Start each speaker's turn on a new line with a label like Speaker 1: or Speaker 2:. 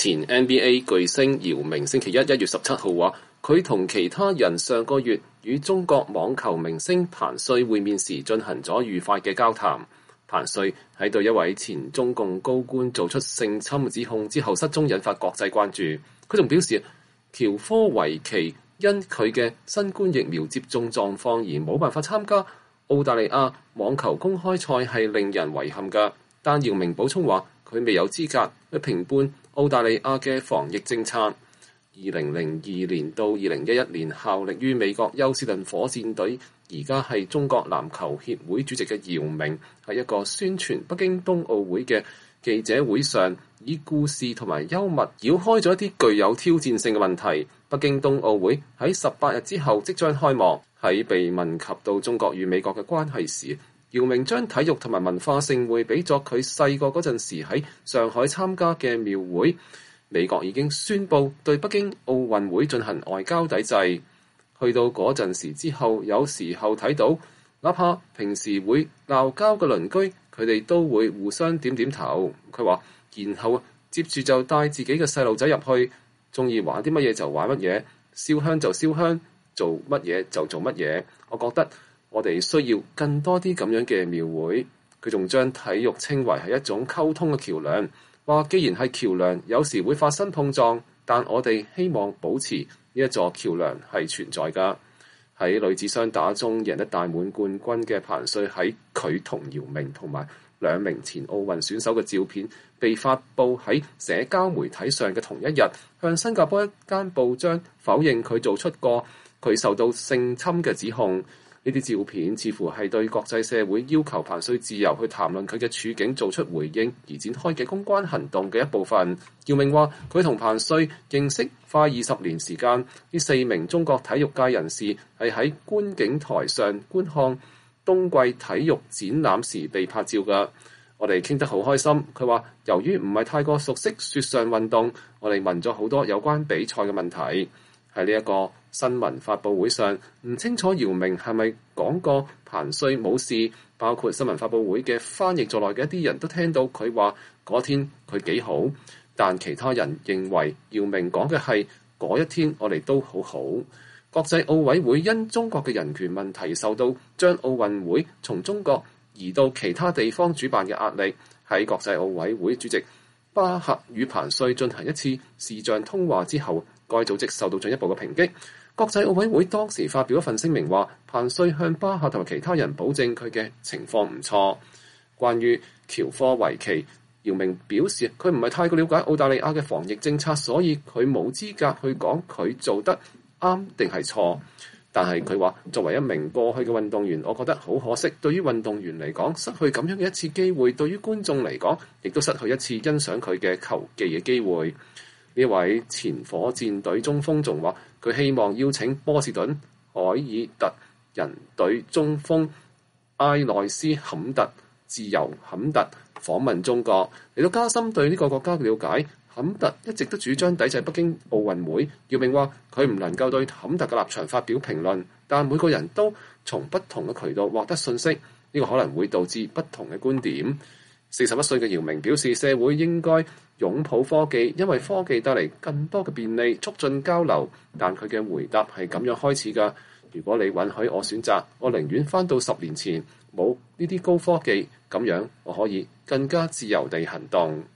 Speaker 1: 前 NBA 巨星姚明星期一1月17號話，佢同其他人上個月與中國網球明星彭帥會面時進行咗愉快嘅交談。彭帥喺對一位前中共高官做出性侵指控之後失蹤，引發國際關注。佢仲表示，喬科維奇因佢嘅新冠疫苗接種狀況而冇辦法參加澳大利亞網球公開賽係令人遺憾㗎。但姚明補充話，佢未有資格去評判澳大利亞嘅防疫政策。2002年到2011年效力於美國休斯頓火箭隊，而家係中國籃球協會主席嘅姚明，喺一個宣傳北京冬奧會嘅記者會上，以故事同埋幽默繞開咗一啲具有挑戰性嘅問題。北京冬奧會喺18日之後即將開幕，喺被問及到中國與美國嘅關係時，姚明將體育同埋文化盛會比作佢細個嗰陣時喺上海參加嘅廟會。美國已經宣布對北京奧運會進行外交抵制。去到嗰陣時之後，有時候睇到，哪怕平時會鬧交嘅鄰居，佢哋都會互相點點頭。佢話，然後接住就帶自己嘅細路仔入去，鍾意玩啲乜嘢就玩乜嘢，燒香就燒香，做乜嘢就做乜嘢。我覺得我哋需要更多啲咁樣嘅廟會。佢仲將體育稱為係一種溝通嘅橋梁。話既然係橋梁，有時會發生碰撞，但我哋希望保持呢一座橋梁係存在㗎。喺女子雙打中贏得大滿貫軍嘅彭帥，喺佢同姚明同埋兩名前奧運選手嘅照片被發布喺社交媒體上嘅同一日，向新加坡一間報章否認佢做出過佢受到性侵嘅指控。呢啲照片似乎係對國際社會要求彭帥自由去談論佢嘅處境做出回應而展開嘅公關行動嘅一部分。姚明話：佢同彭帥認識快20年時間，呢4名中國體育界人士係喺觀景台上觀看冬季體育展覽時被拍照㗎。我哋傾得好開心。佢話：由於唔係太過熟悉雪上運動，我哋問咗好多有關比賽嘅問題。喺呢一個新聞發佈會上，唔清楚姚明係咪講過彭帥冇事，包括新聞發佈會嘅翻譯在內嘅一啲人都聽到佢話嗰天佢幾好，但其他人認為姚明講嘅係嗰一天我哋都好好。國際奧委會因中國嘅人權問題受到將奧運會從中國移到其他地方主辦嘅壓力。喺國際奧委會主席巴赫與彭帥進行一次視像通話之後，該組織受到進一步嘅抨擊。國際奧委會當時發表一份聲明話，彭帥向巴赫同埋其他人保證佢嘅情況唔錯。關於喬科維奇，姚明表示佢唔係太過了解澳大利亞嘅防疫政策，所以佢冇資格去講佢做得啱定係錯。但係佢話，作為一名過去嘅運動員，我覺得好可惜。對於運動員嚟講，失去咁樣嘅一次機會；對於觀眾嚟講，亦都失去一次欣賞佢嘅球技嘅機會。呢位前火箭隊中鋒仲話，佢希望邀請波士頓凱爾特人隊中鋒埃內斯坎特自由坎特訪問中國，嚟到加深對呢個國家嘅了解。坎特一直都主張抵制北京奧運會。姚明話佢唔能夠對坎特嘅立場發表評論，但每個人都從不同嘅渠道獲得信息，呢個可能會導致不同嘅觀點。41歲嘅姚明表示，社會應該擁抱科技，因為科技帶嚟更多嘅便利，促進交流。但佢嘅回答係咁樣開始㗎：如果你允許我選擇，我寧願返到10年前，冇呢啲高科技，咁樣我可以更加自由地行動。